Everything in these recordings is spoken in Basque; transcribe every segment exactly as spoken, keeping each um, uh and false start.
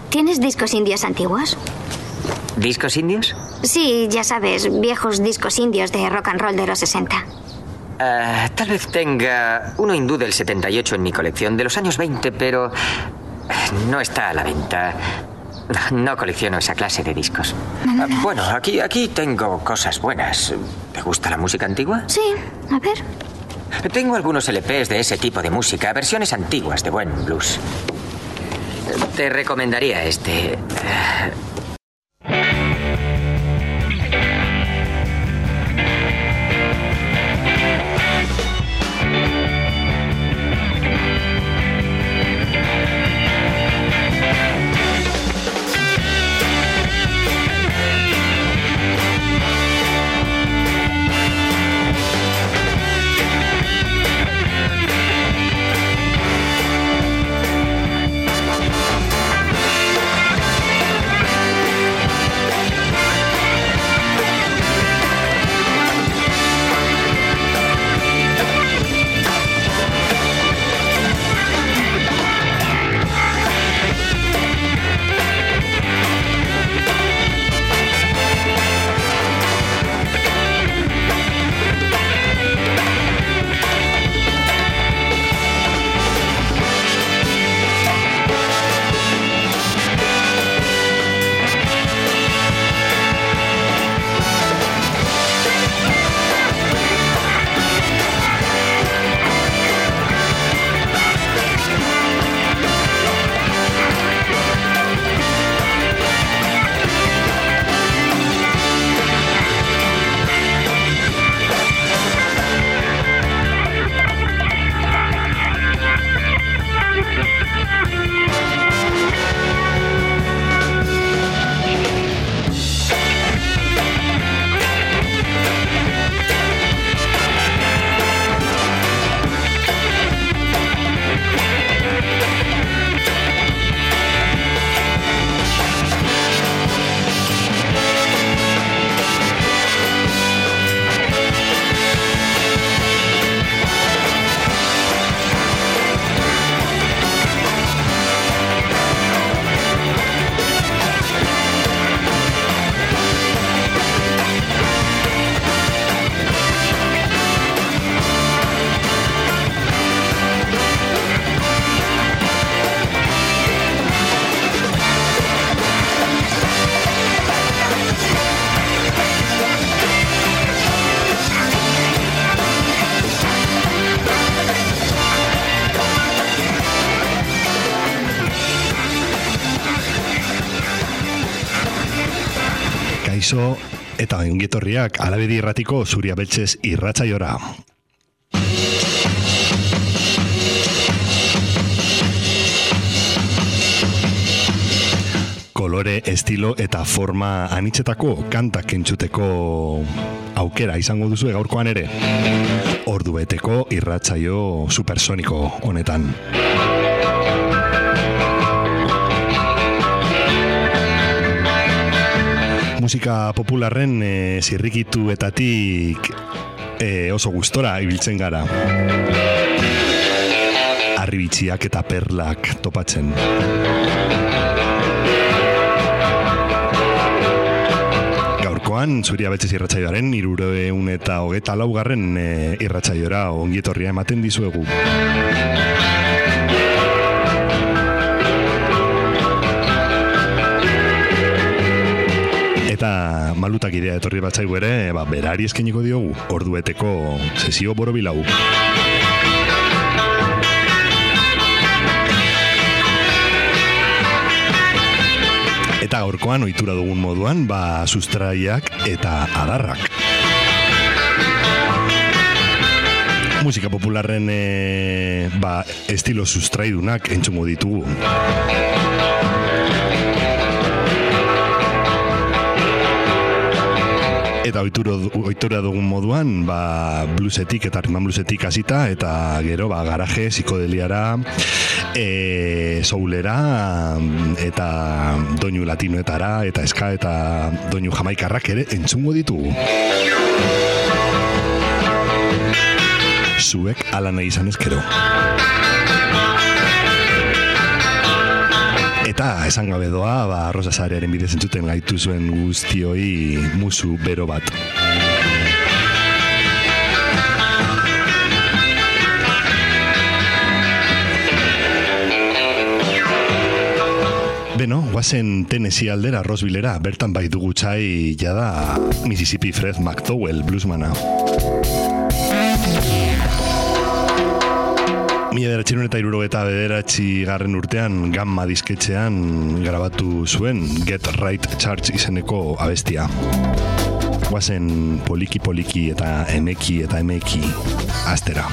¿Tienes discos indios antiguos? ¿Discos indios? Sí, ya sabes, viejos discos indios de rock and roll de los sesenta. Uh, tal vez tenga uno hindú del setenta y ocho en mi colección, de los años veinte, pero no está a la venta. No colecciono esa clase de discos. Uh, bueno, aquí, aquí tengo cosas buenas. ¿Te gusta la música antigua? Sí, a ver. Tengo algunos L Pes de ese tipo de música, versiones antiguas de buen blues. Te recomendaría este. Kaixo eta ongietorriak Alabedi Irratiko Zuria Beltzez irratsaiora. Kolore, estilo eta forma anitzetako kantak entzuteko aukera izango duzu gaurkoan ere. Ordubeteko irratsaio supersoniko honetan. Musika popularren e, zirrikituetatik e, oso gustora ibiltzen gara. Harribitxiak eta perlak topatzen. Gaurkoan, Zuria Beltzez irratsaioaren hirurogeita eta hogeita laugarren e, irratsaiora ongietorria ematen dizuegu. Eta malutak idea etorri batzaigu ere, ba, berari eskeniko diogu, ordueteko sesio borobilau. Eta gaurkoan ohitura dugun moduan, ba, sustraiak eta adarrak. Musika popularren e, ba, estilo sustraidunak entzungo ditugu. Eta ohitura dugun moduan, ba, bluesetik eta riman bluesetik hasita, eta gero ba, garaje, psikodeliara, e, soulera, eta doinu latinoetara, eta eska eta doinu jamaikarrak ere entzungo ditugu. Zuek ala nahi izan ezkero. Eta esan gabe doa, ba, Rosa Sarearen bidez entzuten gaitu zuen guztioi musu bero bat. Beno, guazen Tennessee aldera, Rosevillera, bertan bai dugu txai jada Mississippi Fred McDowell bluesmana. Mila bederatziehun eta hirurogeita bederatzi garren urtean Gamma disketxean grabatu zuen Get Right Church izeneko abestia. Guazen poliki poliki eta emeki eta emeki astera.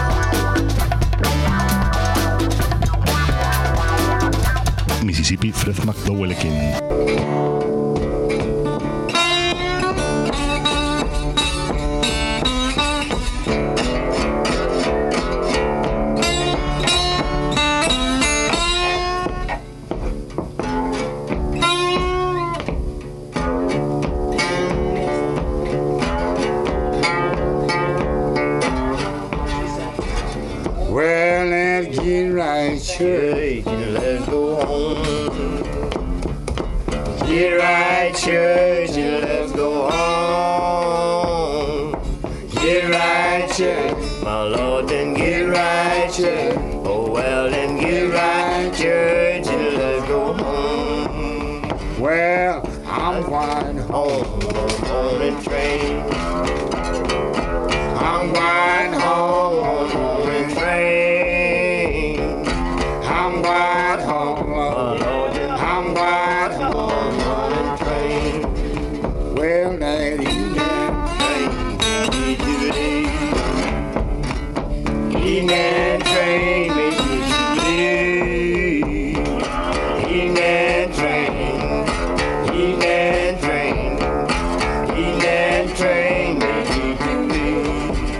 Mississippi Fred McDowellekin. Well, let's get right, church, and let's go home. Get right, church, and let's go home. Get right, church, my Lord, then get right, church. Oh, well, then get right, church, and let's go home. Well, I'm going home on the train. I'm going home on the train. I'm going home, I'm going home on the train. Well, that evening, evening train makes me leave. Evening train, evening train, evening train makes me leave.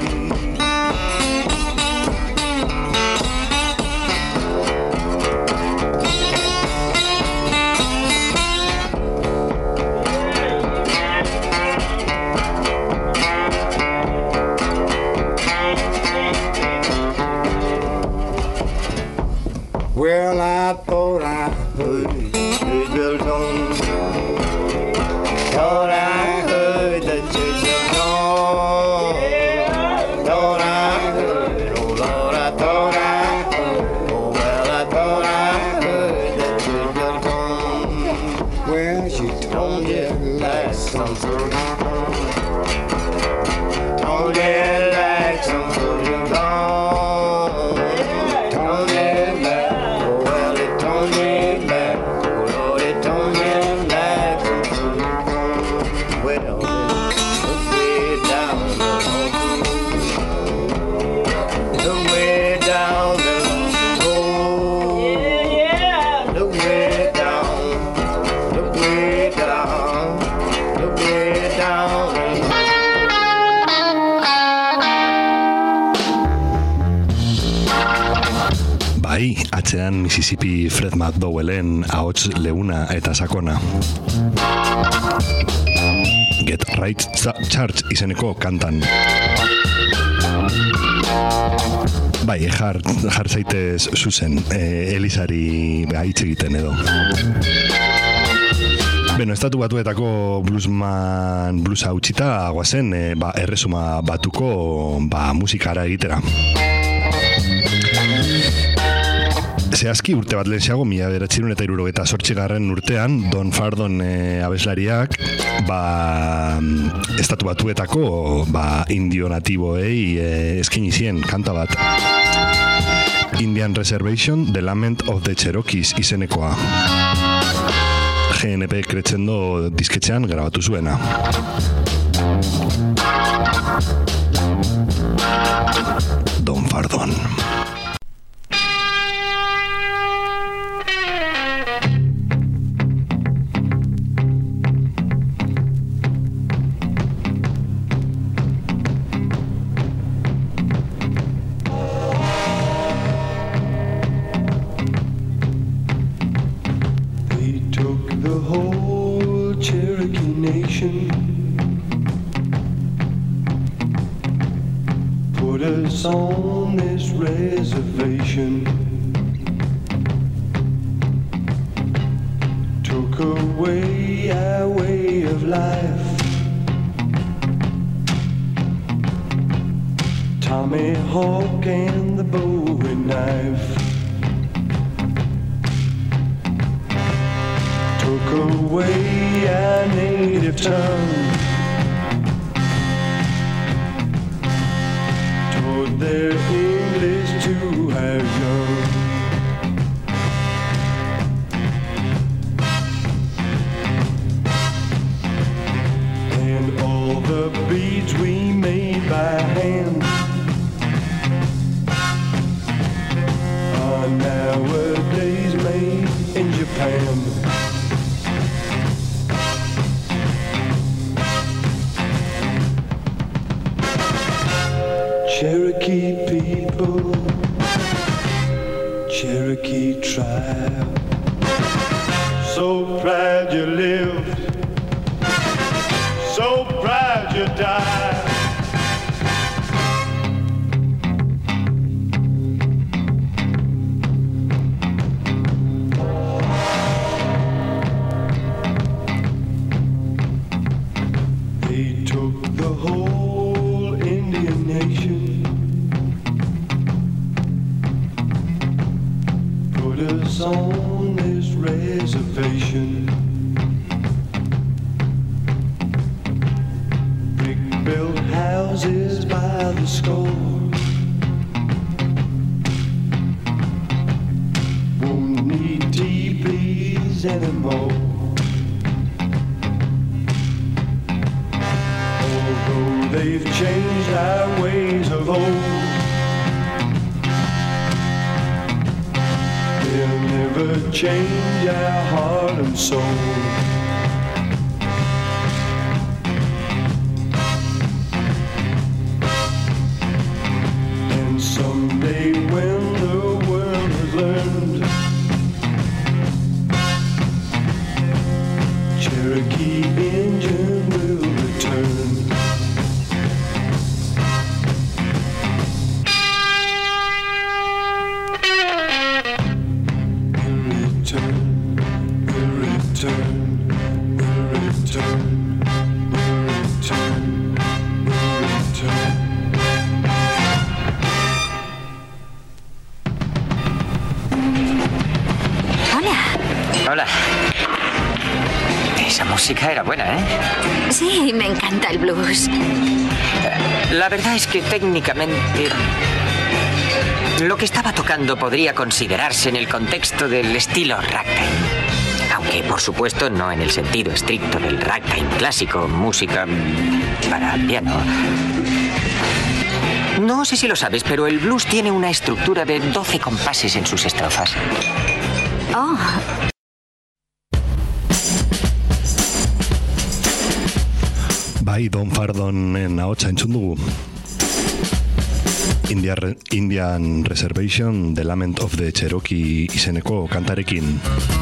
Well, I thought I heard the bells on. Thought I heard the church bells on. Thought I heard, oh Lord, I thought I heard. Oh well, I thought I heard the church bells on. Well, she told me like some sort of song. Told me like some sort of song. Told me like. Atzean Mississippi Fred McDowellen ahots leuna eta sakona. Get Right Church izeneko kantan. Bai, jar, jar zaitez zuzen, e, Elizari hitz egiten edo. Beno, estatu batuetako bluesman bluesa utzita guazen, e, ba, erresuma batuko ba, musikara egitera. Zehazki urte bat lehenxeago, mila bederatziehun eta hirurogeita zortzigarren urtean, Don Fardon e, abeslariak ba, estatu batuetako ba, indio natiboei e, eskaini zien kanta bat. Indian Reservation, The Lament of the Cherokees izenekoa. G N P Crescendo disketxean grabatu zuena. Don Fardon. On this reservation, life. Tommy Hawk and the Bowie knife took away our native tongue, taught their English to our young. And all the beads we made by hand are nowadays made in Japan. Cherokee people, Cherokee tribe, so proud you lived, so proud you died. They took the whole Indian nation, put us on this reservation. Brick-built houses by the score, won't need teepees anymore. Although they've changed our ways of old, they'll never change our heart and soul. And someday when the world has learned, Cherokee Indian will return. Hola. Esa música era buena, ¿eh? Sí, me encanta el blues. La verdad es que técnicamente lo que estaba tocando podría considerarse en el contexto del estilo ragtime. Aunque, por supuesto, no en el sentido estricto del ragtime clásico, música para piano. No sé si lo sabes, pero el blues tiene una estructura de doce compases en sus estrofas. Oh. Bai, Don Fardonen ahotsa entzun dugu. India, Indian Reservation, The Lament of the Cherokee izeneko kantarekin.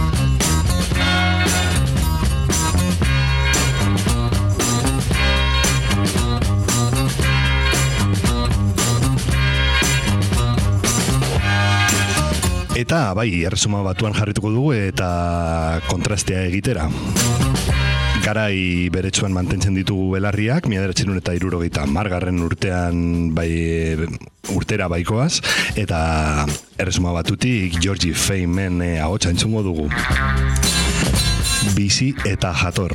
Eta, bai, erresuma batuan jarrituko dugu eta kontrastea egitera. Garai beretsuan mantentzen ditugu belarriak, mila bederatziehun eta hirurogeita hamargarren urtean bai, urtera baikoaz, eta erresuma batutik Georgie Feimen ahotsa entzungo dugu. Bizi eta jator.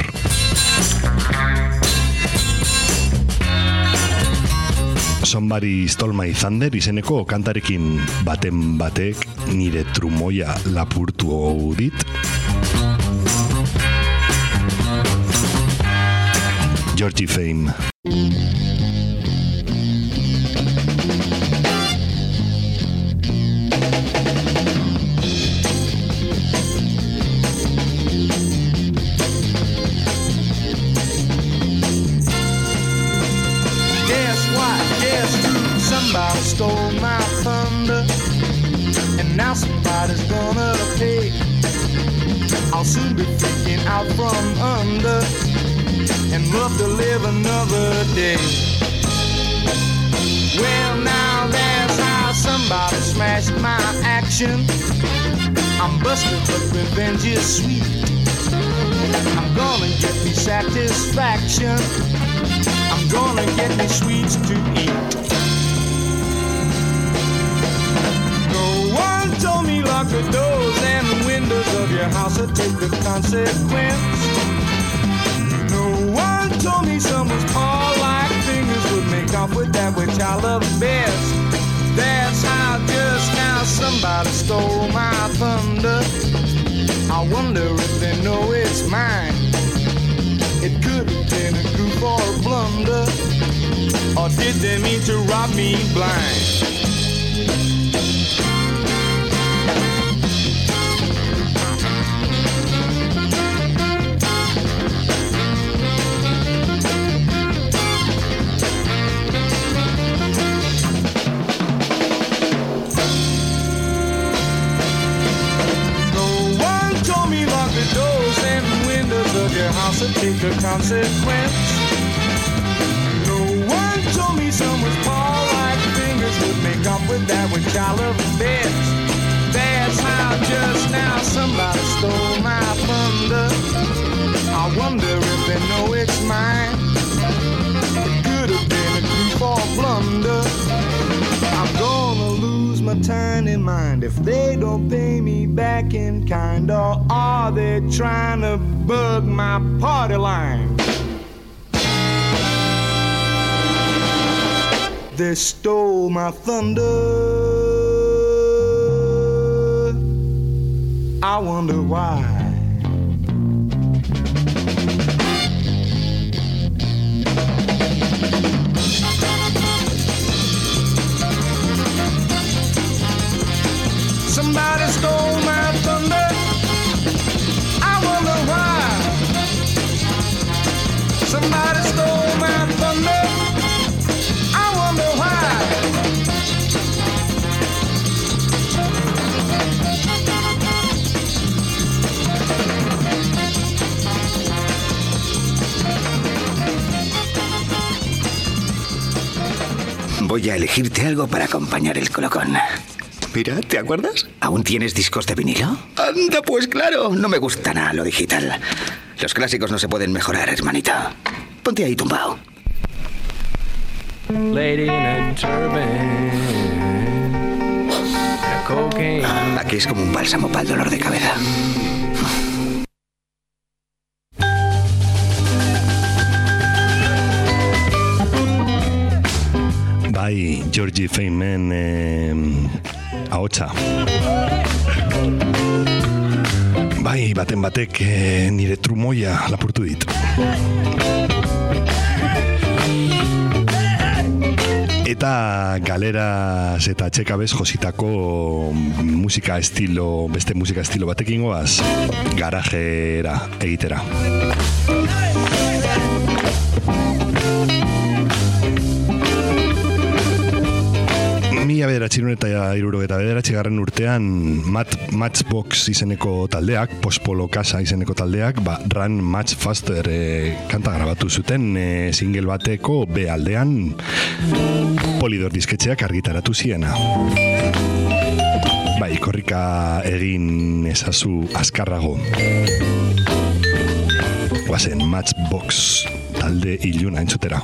Somebody Stole My Thunder izeneko kantarekin baten batek nire trumoia lapurtu hau dit. Georgie Fame. Somebody stole my thunder, and now somebody's gonna pay. I'll soon be freaking out from under, and love to live another day. Well, now that's how somebody smashed my action. I'm busted, but revenge is sweet. I'm gonna get me satisfaction. I'm gonna get me sweets to eat. No one told me lock the doors and windows of your house or take the consequence. No one told me someone's paw-like fingers would make off with that which I love best. That's how just now somebody stole my thunder. I wonder if they know it's mine. It could have been a goof or a blunder, or did they mean to rob me blind? Your house and take the consequence. No one told me someone's paw-like fingers would make up with that which I love best. That's how just now somebody stole my thunder. I wonder if they know it's mine. It could have been a goof or blunder. I'm gonna lose my tiny mind if they don't pay me back in kind. Or are they trying to bug my party line? They stole my thunder. I wonder why. Somebody stole my thunder. I wonder why. Somebody stole my thunder. I wonder why. Voy a elegirte algo para acompañar el colocón. Mira, ¿te acuerdas? ¿Aún tienes discos de vinilo? Anda, pues claro, no me gusta nada lo digital. Los clásicos no se pueden mejorar, hermanita. Ponte ahí tumbado. Lady in a turban, a cocaine. Ah, aquí es como un bálsamo para el dolor de cabeza. Bai, Georgie Feynman eh, ahotsa. Bai, baten batek eh, nire trumoia lapurtu dit. Eta galeraz eta txekabez jositako musika estilo, beste musika estilo batekin goaz, garajera egitera. Mila bederatziehun eta hirurogeita bederatzigarren urtean Mat, Matchbox izeneko taldeak, Pospolo Casa izeneko taldeak, ba, Run Much Faster e, kanta grabatu zuten e, single bateko B aldean Polydor disketxeak argitaratu ziena. Bai, korrika egin ezazu azkarrago. Guazen Matchbox talde iluna entzutera.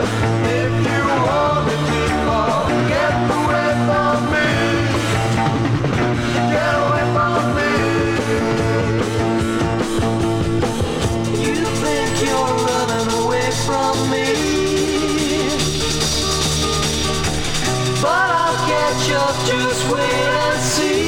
If you want to keep on, get away from me. Get away from me. You think you're running away from me, but I'll catch up, just wait and see.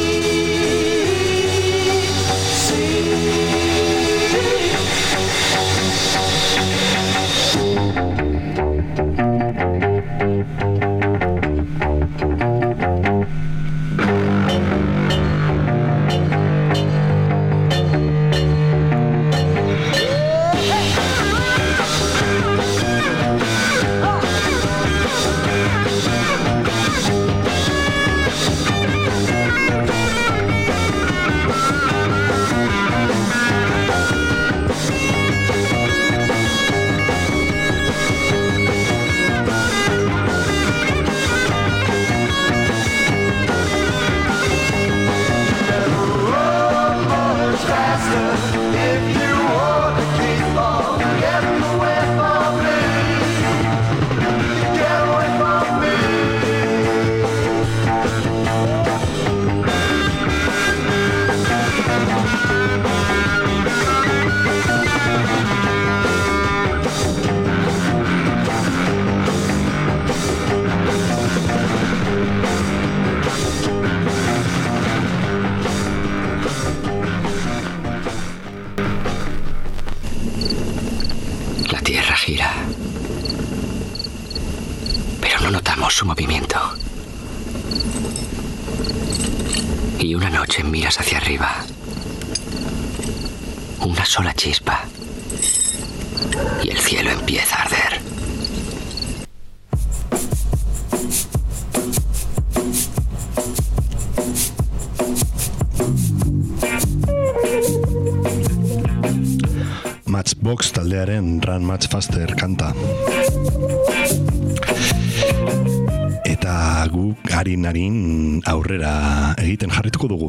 Su movimiento. Y una noche miras hacia arriba. Una sola chispa. Y el cielo empieza a arder. Matchbox taldearen Run Much Faster kanta. Eta guk harin-harin aurrera egiten jarrituko dugu.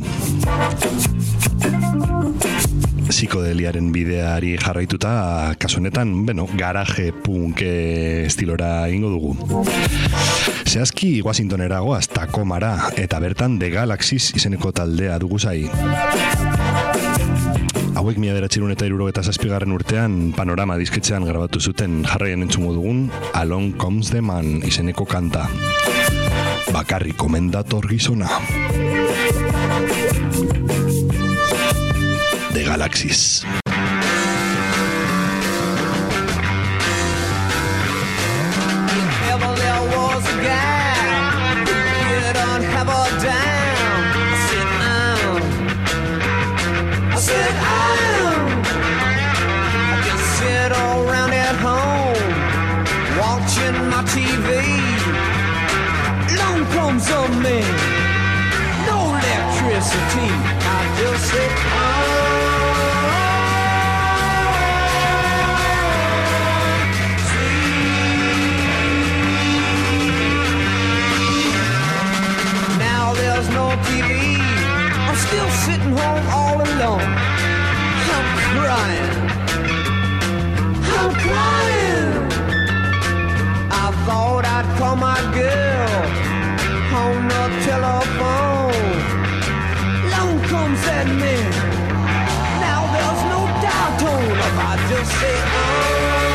Psikodeliaren bideari jarraituta, kasu honetan, bueno, garaje punk estilora egingo dugu. Zehazki Washingtonera goaz Tacomara eta bertan The Galaxies izeneko taldea dugu zai. Hauek mila bederatziehun eta hirurogeita zazpigarren urtean Panorama disketxean grabatu zuten, jarraian entzungo dugun Along Comes the Man izeneko kanta. Bakarrik komendator gizona. The Galaxies. T V, long comes a man, no electricity. I just sit now there's no T V. I'm still sitting home all alone. I'm crying. I'm crying. I thought I'd call my girl on the telephone. Long comes that man. Now there's no doubt on him. I just say, oh.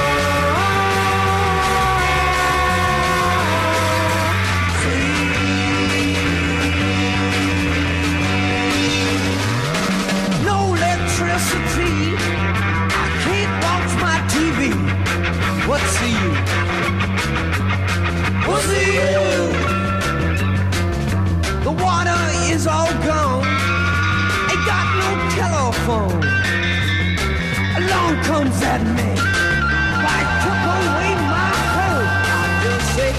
See, no electricity. I can't watch my T V. What's the use? What's the use? The water is all gone. Ain't got no telephone. Along comes that man. I took away my home. I just say,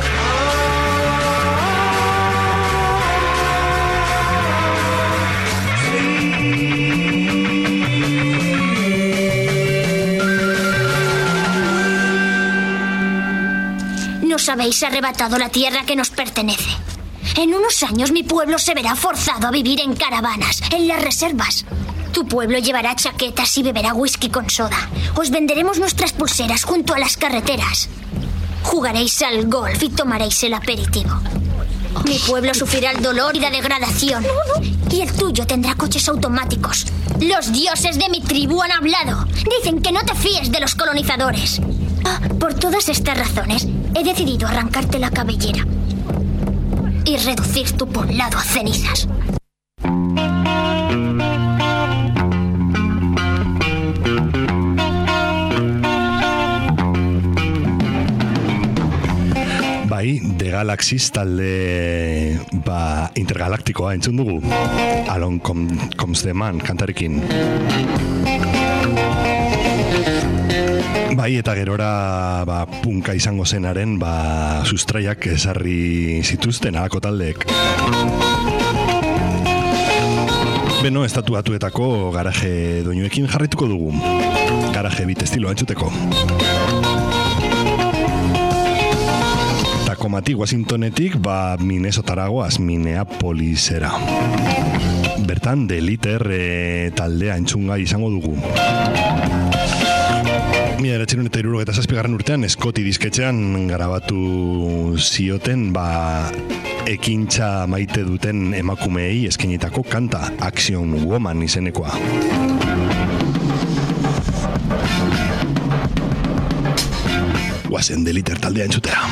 Nos habéis arrebatado la tierra que nos pertenece. En unos años mi pueblo se verá forzado a vivir en caravanas, en las reservas. Tu pueblo llevará chaquetas y beberá whisky con soda. Os venderemos nuestras pulseras junto a las carreteras. Jugaréis al golf y tomaréis el aperitivo. Mi pueblo sufrirá el dolor y la degradación. Y el tuyo tendrá coches automáticos. Los dioses de mi tribu han hablado. Dicen que no te fíes de los colonizadores. Ah, por todas estas razones, he decidido arrancarte la cabellera y reducir tu poblado a cenizas. Bai, The Galaxies talde ba, intergalaktikoa entzun dugu. Along com, Comes the Man kantarekin. Bai, eta gerora ba, punka izango zenaren ba, sustraiak ezarri zituzten alako taldeek. Beno, estatu batuetako garaje doinuekin jarrituko dugu. Garaje bit estilo entzuteko. Takomati Washingtonetik ba Minnesotaragoaz Minneapolisera. Bertan The Litter e, taldea entzungai izango dugu. Mila bederatziehun eta hirurogeita zazpigarren urtean Scotty disketxean grabatu zioten ba ekintza maite duten emakumeei eskainitako kanta Action Woman izenekoa. Guazen The Litter taldea entzutera.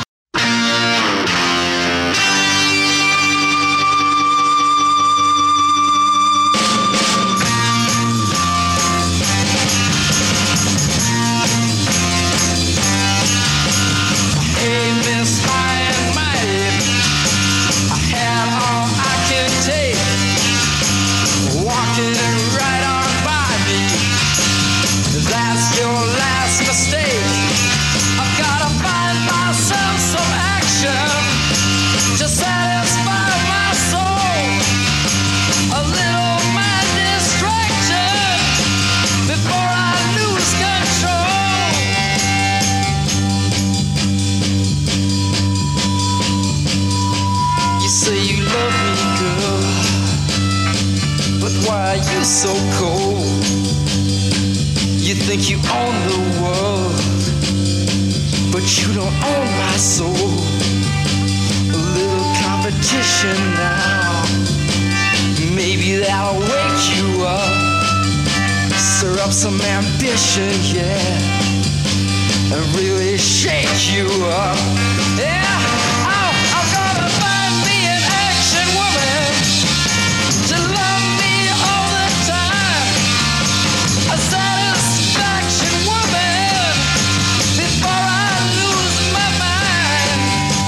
So cold, you think you own the world, but you don't own my soul. A little competition now, maybe that'll wake you up, stir up some ambition, yeah, and really shake you up, yeah. I'm, I'm gonna find me an action woman to love me all the time, a satisfaction woman before I lose my mind.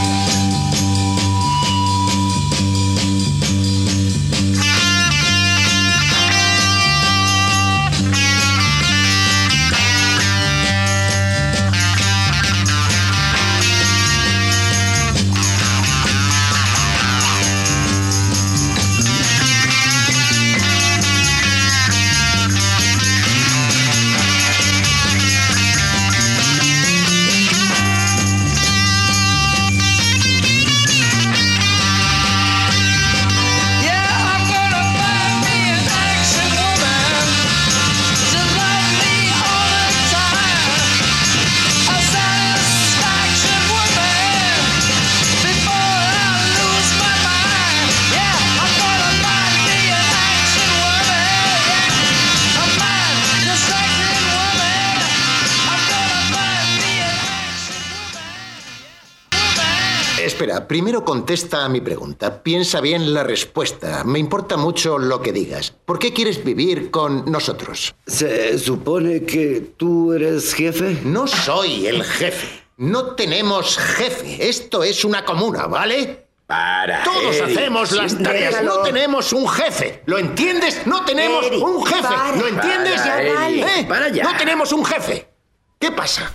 Espera, primero contesta a mi pregunta. Piensa bien la respuesta. Me importa mucho lo que digas. ¿Por qué quieres vivir con nosotros? ¿Se supone que tú eres jefe? No soy el jefe. No tenemos jefe. Esto es una comuna, ¿vale? Para, Todos Eric, hacemos las sí, tareas. déjalo. No tenemos un jefe. ¿Lo entiendes? No tenemos Eric, un jefe. para, ¿Lo entiendes? para, Eric, ¿Eh? para ya. No tenemos un jefe. ¿Qué pasa?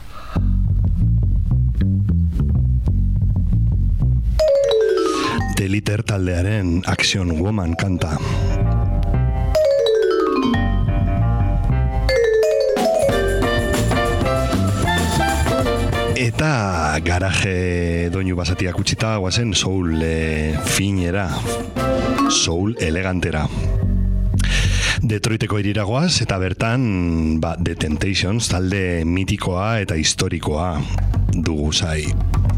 The Litter taldearen Action Woman kanta. Eta garaje doinu basatiak utzita guazen soul e, finera, soul elegantera. Detroiteko iriragoaz eta bertan ba, The Temptations talde mitikoa eta historikoa dugu zai.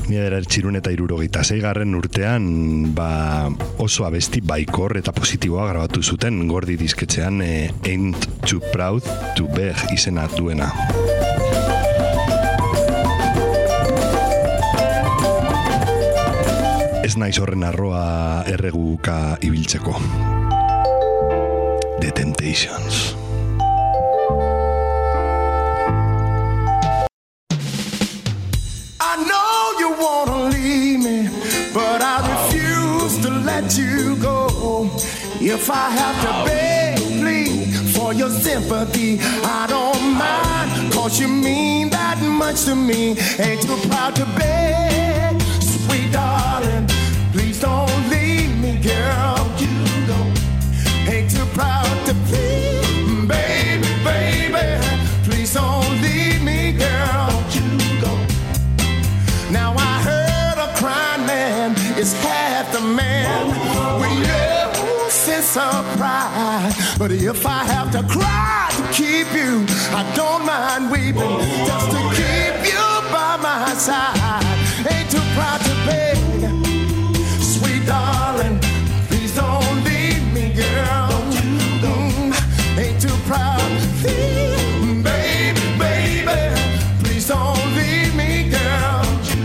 mila bederatziehun eta hirurogeita seigarren urtean ba, oso abesti baikor eta positiboa grabatu zuten Gordi disketxean e, Ain't Too Proud to Beg izena duena. Ez naiz horren arroa erreguka ibiltzeko. The Temptations. I know you wanna leave me, but I refuse to let you go. If I have to beg, plead for your sympathy, I don't mind, cause you mean that much to me. Ain't too proud to beg, sweet darling, please don't leave me, girl. You go. Ain't too proud to plead, baby, baby, please don't leave me, girl. You go. Now I heard a crying man is half the man with no sense of pride. But if I have to cry to keep you, I don't mind weeping just to keep you by my side. Ain't too proud to beg, sweet darling, please don't leave me, girl. Mm, ain't too proud, baby, baby, please don't leave me, girl.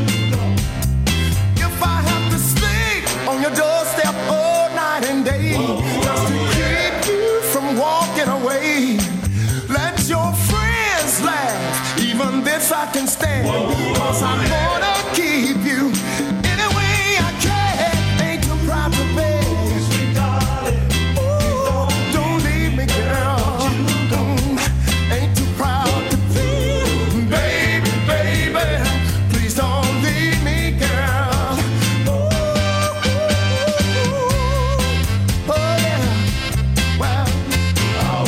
If I have to sleep on your doorstep all night and day just to keep you from walking away, let your friends laugh, even this I can stand, cause I'm gonna keep you any way I can. Ain't too proud to beg, sweet darling, ooh, don't leave me, girl. Mm, ain't too proud to plead, baby, baby, please don't leave me, girl. Ooh, oh yeah, well, oh.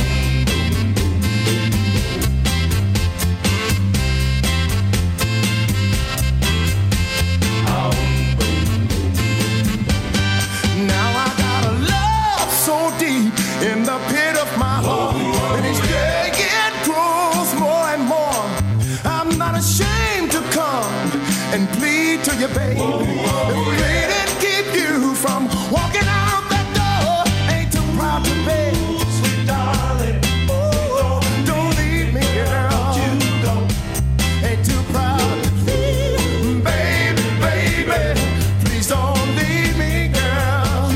Now I got a love so deep in the pit of my heart, and each day it grows more and more. I'm not ashamed to come and plead to you, baby. If it didn't keep you from walking out that door, ain't too proud to beg, sweet darling. Ooh, don't leave me, girl. You go. Ain't too proud to plead, baby, baby, please don't leave me, girl.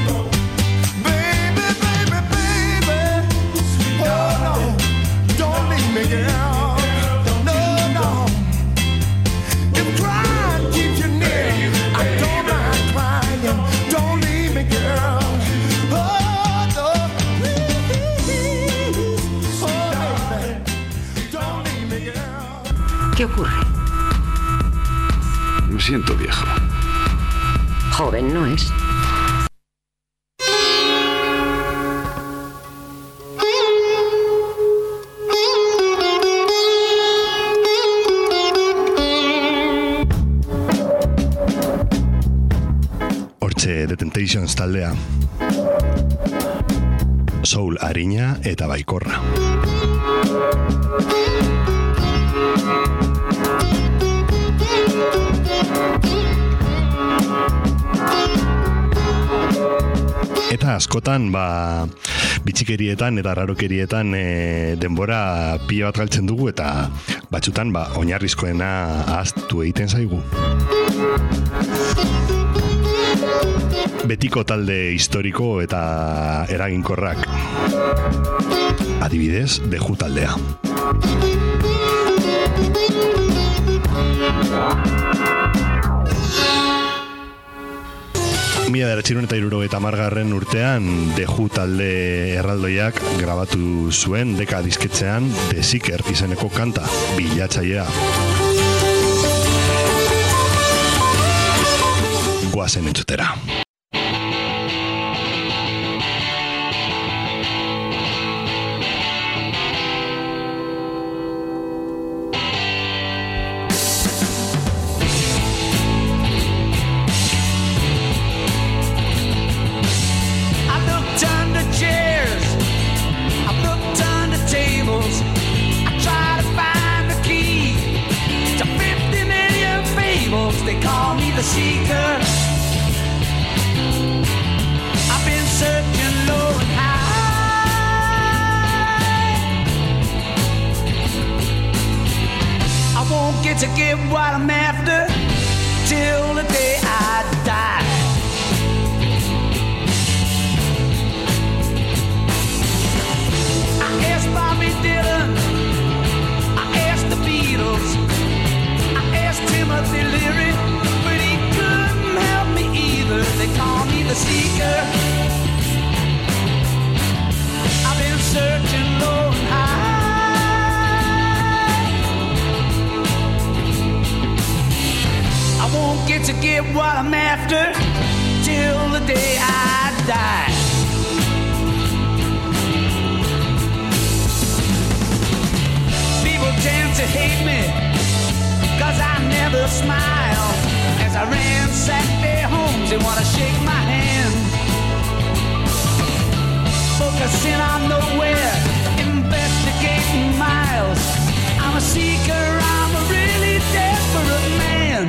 Baby, baby, baby, oh no, don't leave me, girl. No, no. If crying keeps you near, I don't mind crying. Don't leave me, girl. Oh no, please, oh baby, don't leave me, girl. ¿Qué ocurre? Me siento viejo. Joven no es. Hortxe The Temptations taldea. Soul arina eta baikorra. Eta askotan, ba, bitxikerietan eta rarokerietan e, denbora pila bat galtzen dugu eta batzutan, ba, oinarrizkoena ahaztu egiten zaigu. Betiko talde historiko eta eraginkorrak. Adibidez, The Who taldea. Mila bederatziehun eta hirurogeita hamargarren urtean The Who talde erraldoiak grabatu zuen deka disketxean The Seeker izeneko kanta, bilatzailea. Goazen entzutera. I try to find the key to fifty million fables they call me the seeker. I've been searching low and high. I won't get to get what I'm after till the day I die. I asked Bobby Dylan, I asked the Beatles, I asked Timothy Leary, but he couldn't help me either. They call me the seeker. I've been searching low and high. I won't get to get what I'm after till the day I die. People tend to hate me, cause I never smile. As I ransack their homes, they wanna shake my hand. Focusing on nowhere, investigating miles. I'm a seeker, I'm a really desperate man.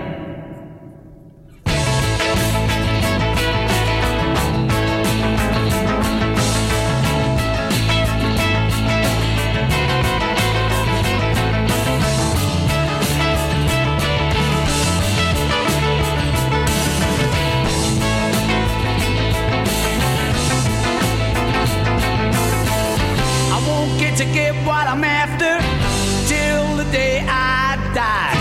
To get what I'm after till the day I die.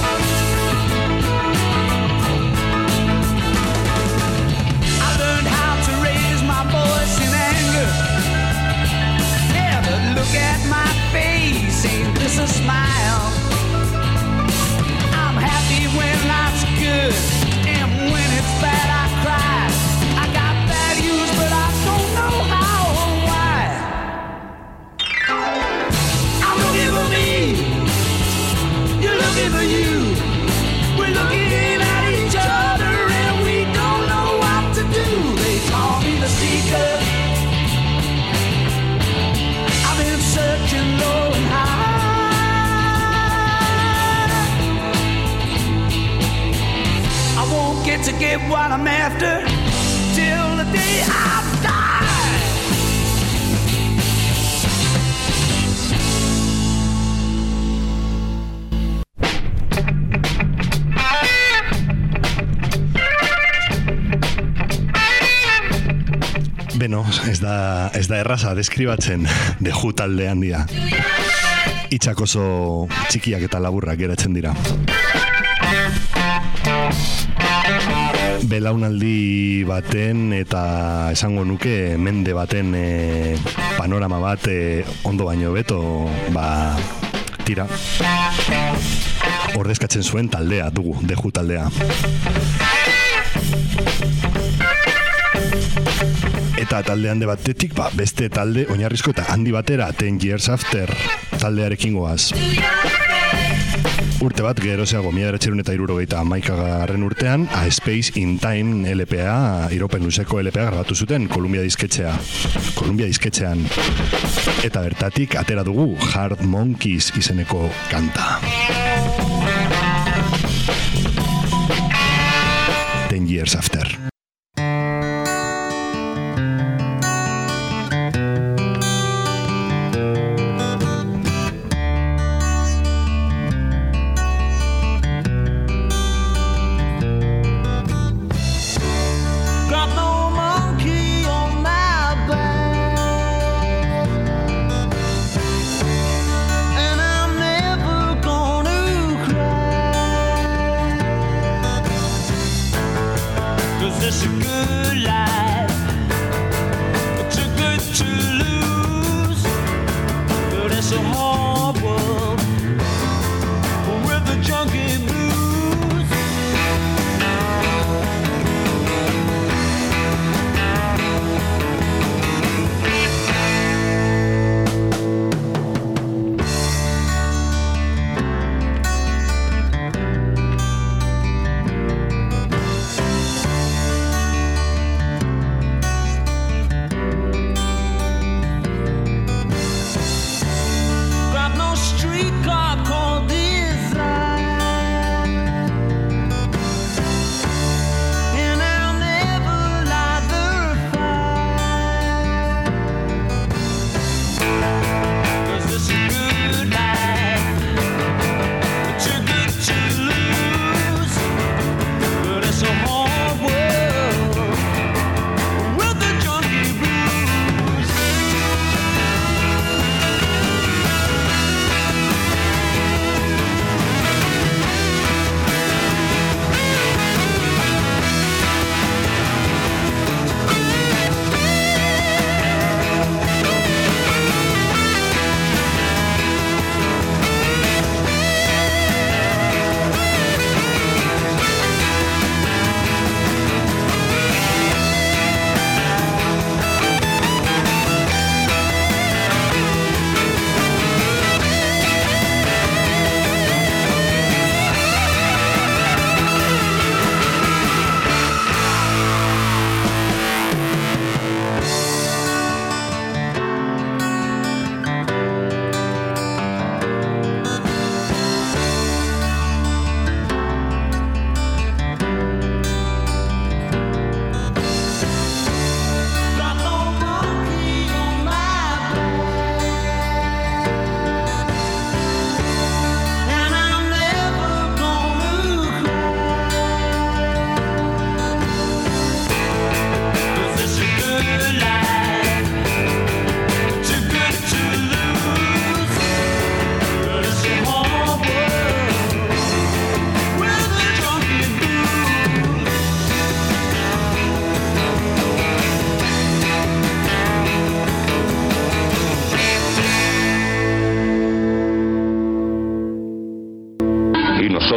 I learned how to raise my voice in anger. Never look at my face, ain't this a smile? I'm happy when life's good, and when it's bad I cry. I got values, but I don't know how or why. I'm looking for me, you're looking for you. We're looking at each other and we don't know what to do. They call me the seeker. I've been searching low and high. I won't get to get what I'm after till the day I die. Beno, ez da, ez da erraza deskribatzen The Who talde handia. Hitzak oso txikiak eta laburrak geratzen dira. Belaunaldi baten eta esango nuke mende baten e, panorama bat e, ondo baino beto, ba, tira. Ordezkatzen zuen taldea dugu, The Who taldea. Eta talde handi batetik, ba, beste talde oinarrizko eta handi batera, Ten Years After taldearekin goaz. Urte bat gerozeago, mila bederatziehun eta hirurogeita hamaikagarren urtean, A Space in Time L P A, iropen luzeko L P A grabatu zuten Columbia disketxea. Columbia disketxean. Eta bertatik atera dugu Hard Monkeys izeneko kanta. Ten Years After. And I'm never gonna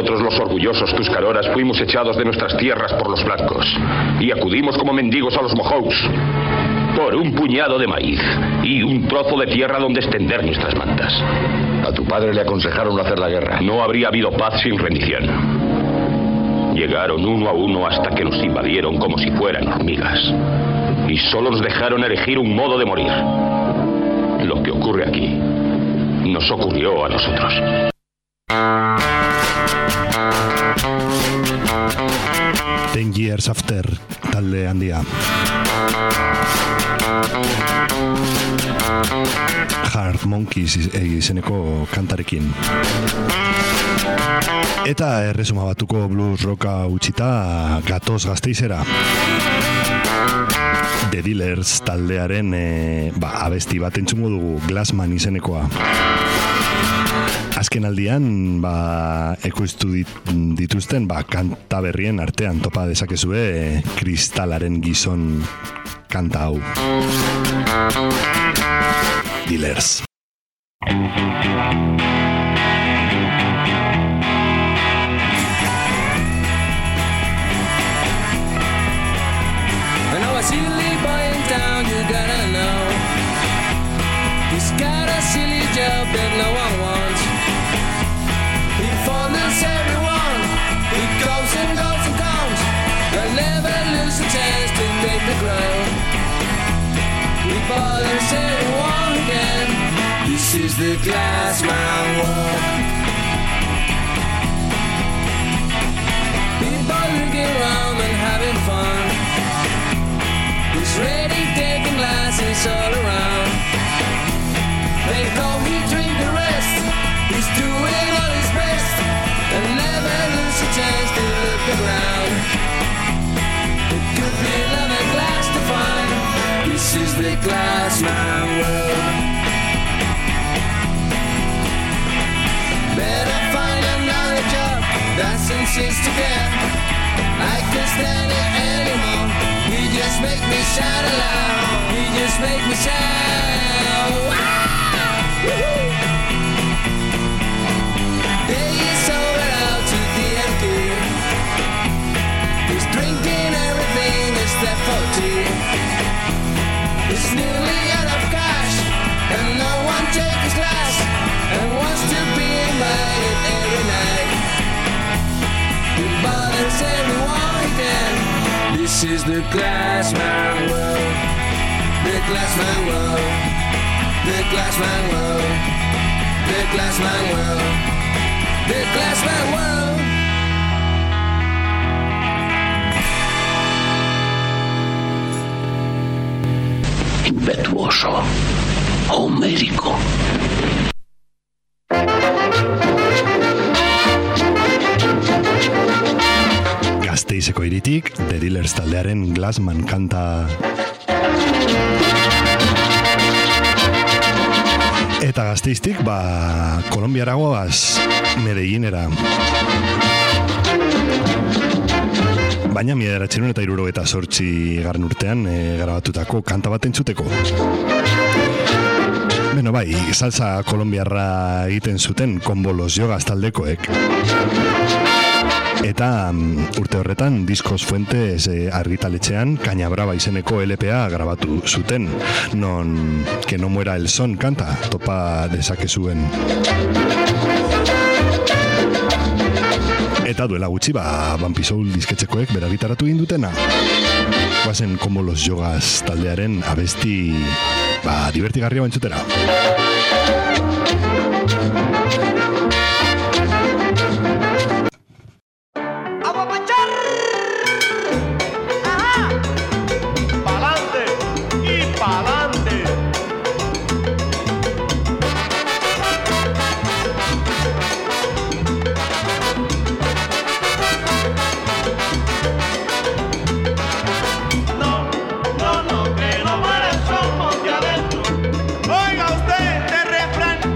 Nosotros, los orgullosos Tuscaroras, fuimos echados de nuestras tierras por los blancos y acudimos como mendigos a los Mohawks por un puñado de maíz y un trozo de tierra donde extender nuestras mantas. A tu padre le aconsejaron no hacer la guerra. No habría habido paz sin rendición. Llegaron uno a uno hasta que nos invadieron como si fueran hormigas. Y solo nos dejaron elegir un modo de morir. Lo que ocurre aquí nos ocurrió a nosotros. Ten Years After, talde handia. Hard Monkeys izeneko kantarekin. Eta erresuma batuko blues rocka utzita gatoz Gasteizera. The Dealers taldearen e, ba, abesti bat entzungo dugu, Glassman izenekoa. Azken aldian, ba, ekoiztu dit, dituzten ba, kanta berrien artean topa dezakezue Kristalaren gizon kanta hau. Dealers. I know a silly boy in town, you gotta know. He's got a silly job that no one wants. He follows everyone, he goes and goes and comes, but never lose a chance to make the ground. He follows everyone again. This is the Glassman world. People looking around and having fun. He's ready, taking glasses all around. They call he drink the rest. He's doing all his best and never lose a chance to look around. It could be another glass to find. This is the Glassman world. Better find another job doesn't cease to care. I can't stand it anymore. He just make me shout aloud. He just make me shout. Ah! Woo-hoo! Day is over out to the M Q. He's drinking everything except for tea. He's nearly out of cash, and no one takes his glass, and wants to be invited every night. He bothers everyone again. This is the Glassman world. The Glassman world. The Glassman world. The Glassman world. The Glassman world. Impetuoso, homérico. Gasteizeko hiritik, The Dealers taldearen Glassman kanta. Eta Gasteiztik, ba, Kolonbiara goaz, Medellinera. Baina mila bederatziehun eta hirurogeita zortzi garren urtean e, grabatutako kanta bat entzuteko. Beno bai, salsa kolonbiarra egiten zuten Combo Los Yogas taldekoek. Eta um, urte horretan Discos Fuentes e, argitaletxean Caña Brava izeneko L P A grabatu zuten, non Que no muera el son kanta topa dezakezuen. Eta duela gutxi, ba, Bumpy Soul disketxekoek beragitaratu indutena. Guazen Combo Los Yogas taldearen abesti, ba, divertigarria bantzutera. Oiga usted este refrán.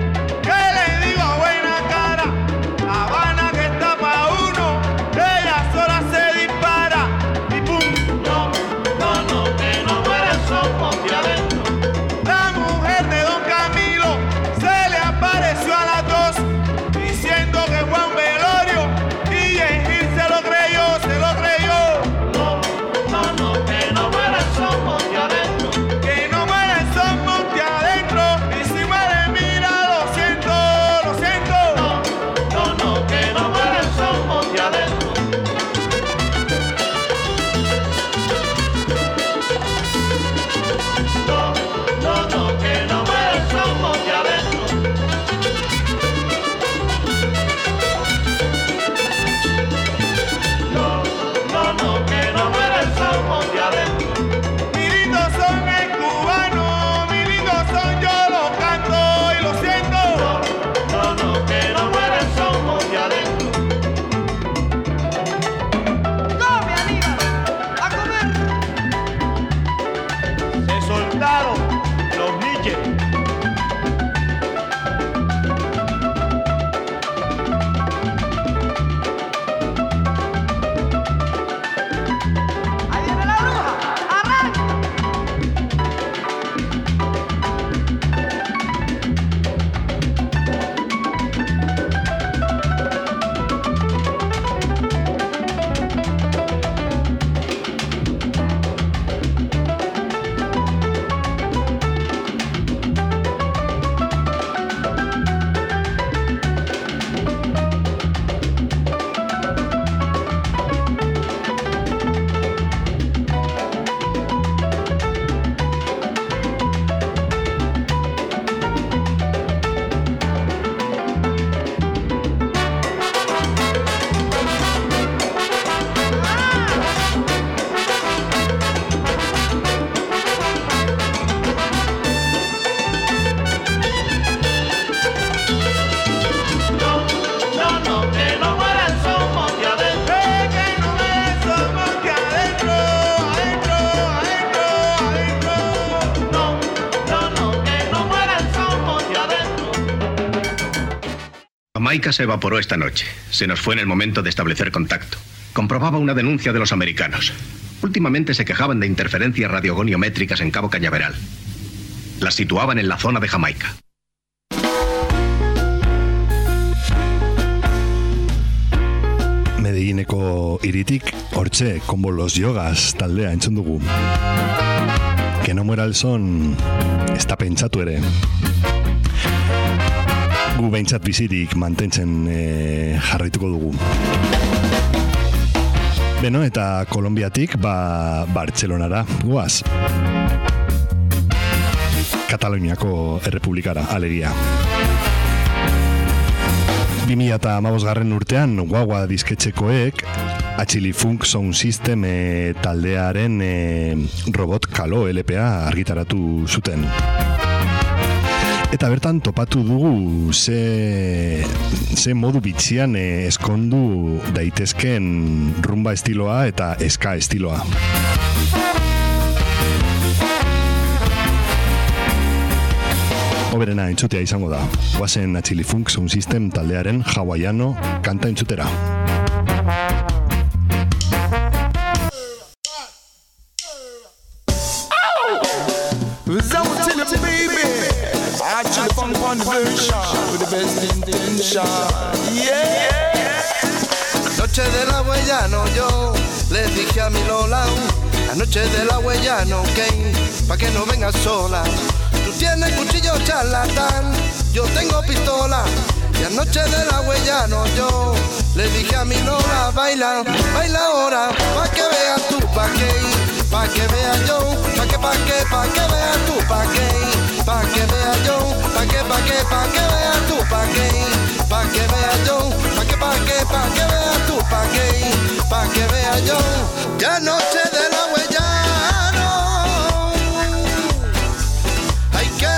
Jamaica se evaporó esta noche. Se nos fue en el momento de establecer contacto. Comprobaba una denuncia de los americanos. Últimamente se quejaban de interferencias radiogoniométricas en Cabo Cañaveral. Las situaban en la zona de Jamaica. Medellineko iritik, hortxe, como los yogas taldea entzun dugu. Que no muera el son, ez da pentsatu ere. Gu behintzat bizirik mantentzen e, jarraituko dugu. Beno, eta Kolonbiatik, ba, Bartzelonara, guaz. Kataluniako errepublikara, alegia. bi mila hamabosgarren urtean, guagua disketxekoek, Achili Funk Sound System e, taldearen e, Robot Kalo L P A argitaratu zuten. Eta bertan topatu dugu ze, ze modu bitxian e, eskondu daitezken rumba estiloa eta ska estiloa. Oberena entzutea izango da. Guazen Achili Funk Sound System taldearen hawaiano kanta entzutera. Actually funk on the version with the best intention. Yeah. Noche de la huellano yo le dije a mi Lola, la noche de la huellano, ok, pa' que no vengas sola. Tú tienes cuchillo charlatán, yo tengo pistola. Y anoche de la huellano yo le dije a mi Lola, baila, baila ahora, pa' que veas tú pa' qué, pa' que vea yo, pa' que, pa' que, pa' que veas tú pa' qué, pa' que vea yo, pa' que, pa' que, pa' que veas tú pa' qué, pa' que vea yo, pa' que, pa' que, pa' que veas tú pa' qué, pa' que vea yo. Ya anoche de la huellano, hay que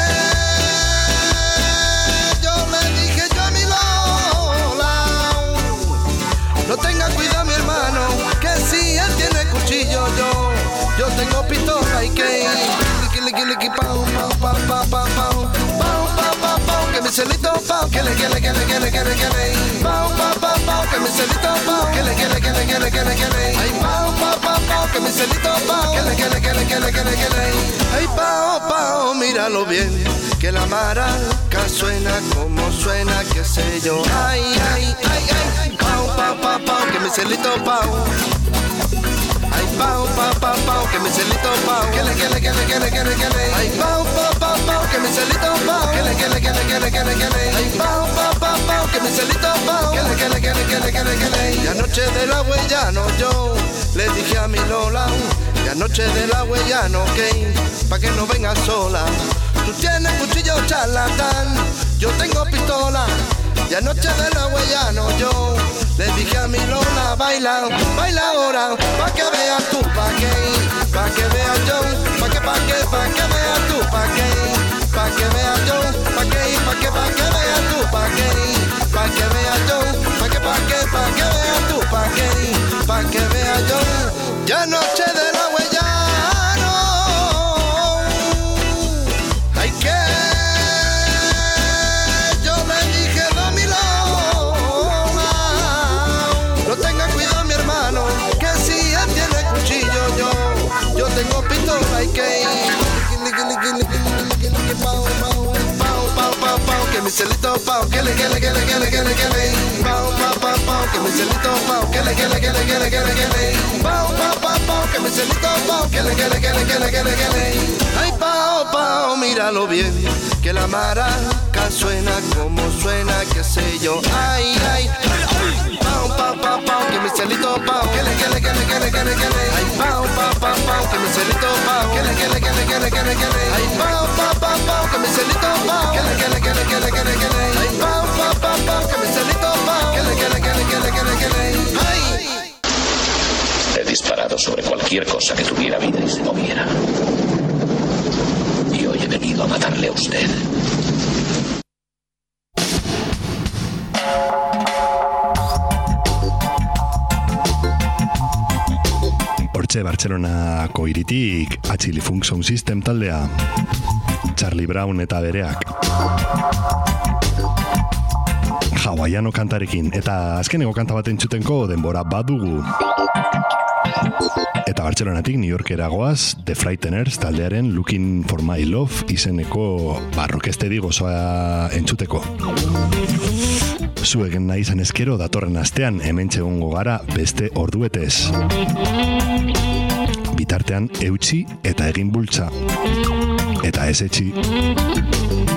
no tenga cuidado mi hermano, que si él tiene cuchillo yo, yo tengo pistola y que liqui liqui liqui pau pau pau pau pau pau pau pau pau que mi celito pau que le que le que le que le que le que le pau pau pau pau que mi celito pau que le que le que le que le que le que le ay pau pau pau pau que mi celito pau que le que le que le que le que le que le ay pau pau míralo bien que la maraca suena como suena qué sé yo ay ay ay ay pau pau pau pau que mi celito pau ay pau pau pau pau que mi celito pau que le que le que le que le que le que le ay pau pau pau pau que mi celito pau que le que le que le que le que le que le ay pau pau pau pau que mi celito pau que le que le que le que le que le que le y anoche de la huellano yo le dije a mi Lola y anoche de la huellano que pa' que no vengas sola. Tú tienes cuchillo charlatán, yo tengo pistola. Y anoche de la huellano yo le dije a mi Lola, baila, baila ahora, pa' que veas tú pa' qué, pa' que veas yo, pa' que, pa' que, pa' que veas tú pa' qué, pa' que veas yo, pa' que, pa' que, pa' que veas tú pa' qué, pa' que veas yo, pa' que, pa' que, pa' que veas tú pa' qué, pa' que veas yo. Ya anoche de la huellano, hay que tengo pistola y que pau pau pau pau pau pau que mi celito pau que le que le que le que le que le que le pau pau pau pau que mi celito pau que le que le que le que le que le que le pau pau pau pau que mi celito pau que le que le que le que le que le que le ay pau pau míralo bien que la maraca suena como suena qué sé yo ay ay pau pau pau pau que mi celito pau que le que le que le que le que le que le ay pau pau pau pau que mi celito pau que le que le que le que le que le que le ay pau pau pau pau que mi celito pau que le que le que le que le que le que le ay pau pau pau pau que mi celito pau que le que le que le que le que le que le ay. He disparado sobre cualquier cosa que tuviera vida y se moviera. Y hoy he venido a matarle a usted. Hortxe Bartzelonako hiritik Achili Funk Sound System taldea, Charlie Brown eta bereak. hawaiano kantarekin, eta azkeneko kanta bat entzutenko denbora badugu. Eta Bartzelonatik New Yorkera goaz, The Frighteners taldearen Looking for My Love izeneko barrokestedi gozoa entzuteko. Zuek nahi izan ezkero datorren astean hemen txegongo gara beste orduetez. Bitartean eutxi eta egin bultza. Eta ez etxi.